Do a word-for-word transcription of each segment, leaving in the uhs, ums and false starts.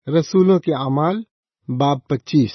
رسولوں کے اعمال باب پچیس۔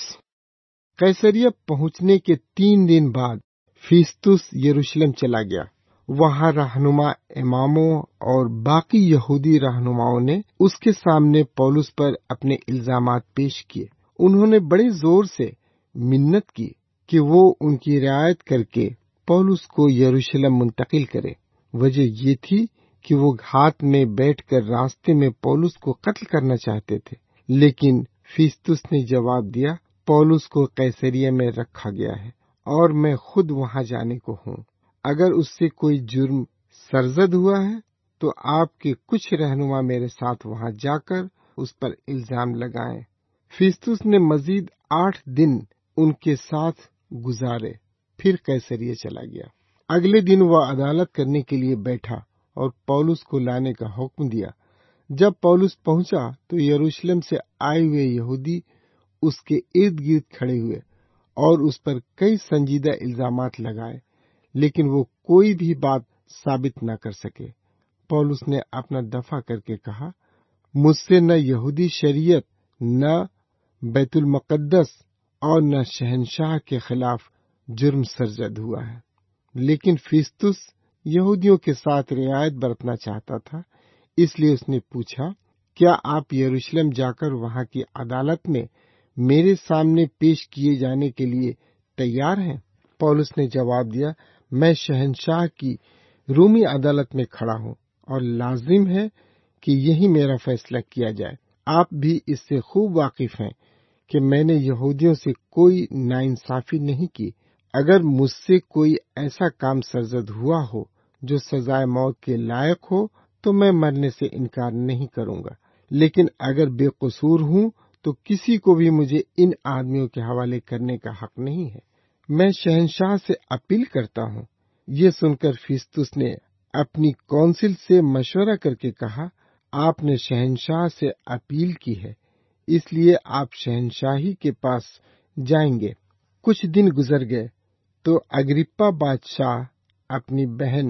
قیصریہ پہنچنے کے تین دن بعد فیستس یروشلم چلا گیا۔ وہاں رہنما اماموں اور باقی یہودی رہنماؤں نے اس کے سامنے پولس پر اپنے الزامات پیش کیے۔ انہوں نے بڑے زور سے منت کی کہ وہ ان کی رعایت کر کے پولس کو یروشلم منتقل کرے۔ وجہ یہ تھی کہ وہ گھاٹ میں بیٹھ کر راستے میں پولس کو قتل کرنا چاہتے تھے، لیکن فیستس نے جواب دیا، پولس کو قیصریہ میں رکھا گیا ہے اور میں خود وہاں جانے کو ہوں۔ اگر اس سے کوئی جرم سرزد ہوا ہے تو آپ کے کچھ رہنما میرے ساتھ وہاں جا کر اس پر الزام لگائیں۔ فیستس نے مزید آٹھ دن ان کے ساتھ گزارے، پھر قیصریہ چلا گیا۔ اگلے دن وہ عدالت کرنے کے لیے بیٹھا اور پولس کو لانے کا حکم دیا۔ جب پولس پہنچا تو یروشلم سے آئے ہوئے یہودی اس کے ارد گرد کھڑے ہوئے اور اس پر کئی سنجیدہ الزامات لگائے، لیکن وہ کوئی بھی بات ثابت نہ کر سکے۔ پولس نے اپنا دفاع کر کے کہا، مجھ سے نہ یہودی شریعت، نہ بیت المقدس اور نہ شہنشاہ کے خلاف جرم سرزد ہوا ہے۔ لیکن فیستس یہودیوں کے ساتھ رعایت برتنا چاہتا تھا، اس لیے اس نے پوچھا، کیا آپ یروشلم جا کر وہاں کی عدالت میں میرے سامنے پیش کیے جانے کے لیے تیار ہیں؟ پولس نے جواب دیا، میں شہنشاہ کی رومی عدالت میں کھڑا ہوں اور لازم ہے کہ یہی میرا فیصلہ کیا جائے۔ آپ بھی اس سے خوب واقف ہیں کہ میں نے یہودیوں سے کوئی ناانصافی نہیں کی۔ اگر مجھ سے کوئی ایسا کام سرزد ہوا ہو جو سزائے موت کے لائق ہو تو میں مرنے سے انکار نہیں کروں گا، لیکن اگر بے قصور ہوں تو کسی کو بھی مجھے ان آدمیوں کے حوالے کرنے کا حق نہیں ہے۔ میں شہنشاہ سے اپیل کرتا ہوں۔ یہ سن کر فیستس نے اپنی کونسل سے مشورہ کر کے کہا، آپ نے شہنشاہ سے اپیل کی ہے، اس لیے آپ شہنشاہی کے پاس جائیں گے۔ کچھ دن گزر گئے تو اگرپا بادشاہ اپنی بہن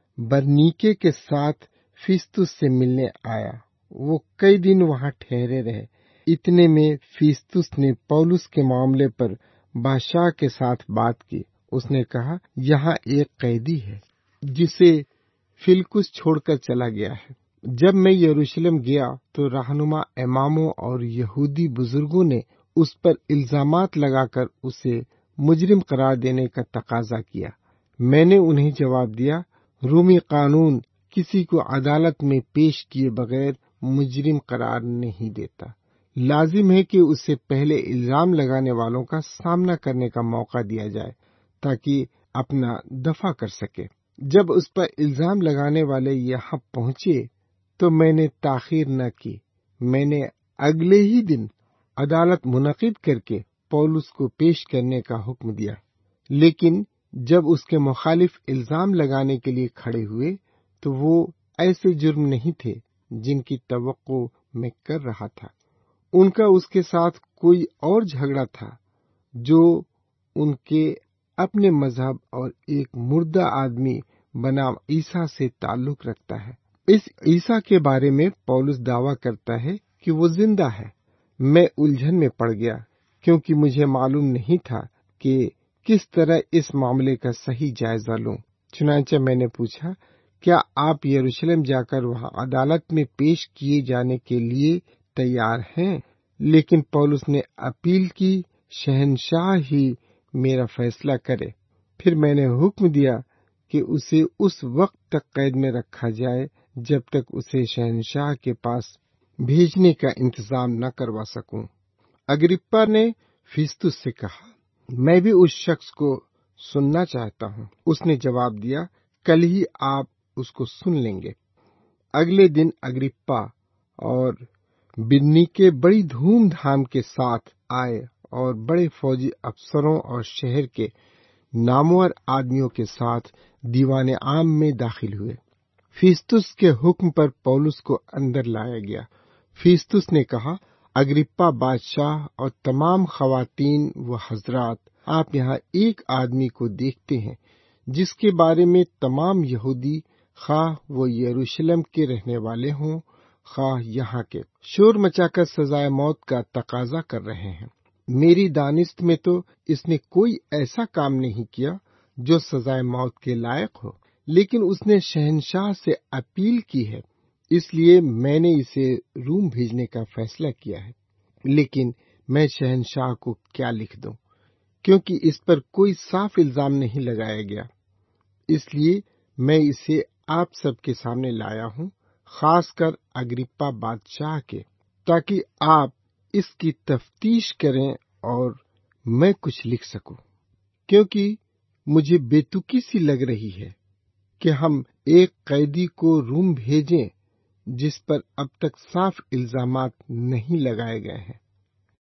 برنیکے کے ساتھ فیستس سے ملنے آیا۔ وہ کئی دن وہاں ٹھہرے رہے۔ اتنے میں فیستس نے پولس کے معاملے پر بادشاہ کے ساتھ بات کی۔ اس نے کہا، یہاں ایک قیدی ہے جسے فیلکس چھوڑ کر چلا گیا ہے۔ جب میں یروشلم گیا تو رہنما اماموں اور یہودی بزرگوں نے اس پر الزامات لگا کر اسے مجرم قرار دینے کا تقاضا کیا۔ میں نے انہیں جواب دیا، رومی قانون کسی کو عدالت میں پیش کیے بغیر مجرم قرار نہیں دیتا۔ لازم ہے کہ اسے پہلے الزام لگانے والوں کا سامنا کرنے کا موقع دیا جائے تاکہ اپنا دفاع کر سکے۔ جب اس پر الزام لگانے والے یہاں پہنچے تو میں نے تاخیر نہ کی۔ میں نے اگلے ہی دن عدالت منعقد کر کے پولس کو پیش کرنے کا حکم دیا، لیکن جب اس کے مخالف الزام لگانے کے لیے کھڑے ہوئے تو وہ ایسے جرم نہیں تھے جن کی توقع میں کر رہا تھا۔ ان کا اس کے ساتھ کوئی اور جھگڑا تھا جو ان کے اپنے مذہب اور ایک مردہ آدمی بنام عیسیٰ سے تعلق رکھتا ہے۔ اس عیسیٰ کے بارے میں پولس دعویٰ کرتا ہے کہ وہ زندہ ہے۔ میں الجھن میں پڑ گیا کیونکہ مجھے معلوم نہیں تھا کہ کس طرح اس معاملے کا صحیح جائزہ لوں۔ چنانچہ میں نے پوچھا، کیا آپ یروشلم جا کر وہاں عدالت میں پیش کیے جانے کے لیے تیار ہیں؟ لیکن پولس نے اپیل کی، شہنشاہ ہی میرا فیصلہ کرے۔ پھر میں نے حکم دیا کہ اسے اس وقت تک قید میں رکھا جائے جب تک اسے شہنشاہ کے پاس بھیجنے کا انتظام نہ کروا سکوں۔ اگرپا نے فیستس سے کہا، میں بھی اس شخص کو سننا چاہتا ہوں۔ اس نے جواب دیا، کل ہی آپ اس کو سن لیں گے۔ اگلے دن اگرپا اور برنیکے بڑی دھوم دھام کے ساتھ آئے اور بڑے فوجی افسروں اور شہر کے نامور آدمیوں کے ساتھ دیوان عام میں داخل ہوئے۔ فیستس کے حکم پر پولس کو اندر لایا گیا۔ فیستس نے کہا، اگرپا بادشاہ اور تمام خواتین و حضرات، آپ یہاں ایک آدمی کو دیکھتے ہیں جس کے بارے میں تمام یہودی، خواہ وہ یروشلم کے رہنے والے ہوں، خواہ یہاں کے شور مچا کر سزائے موت کا تقاضا کر رہے ہیں۔ میری دانست میں تو اس نے کوئی ایسا کام نہیں کیا جو سزائے موت کے لائق ہو، لیکن اس نے شہنشاہ سے اپیل کی ہے، اس لیے میں نے اسے روم بھیجنے کا فیصلہ کیا ہے۔ لیکن میں شہنشاہ کو کیا لکھ دوں، کیونکہ اس پر کوئی صاف الزام نہیں لگایا گیا، اس لیے میں اسے آپ سب کے سامنے لایا ہوں، خاص کر اگرپا بادشاہ کے، تاکہ آپ اس کی تفتیش کریں اور میں کچھ لکھ سکوں، کیونکہ مجھے بے تکی سی لگ رہی ہے کہ ہم ایک قیدی کو روم بھیجیں جس پر اب تک صاف الزامات نہیں لگائے گئے ہیں۔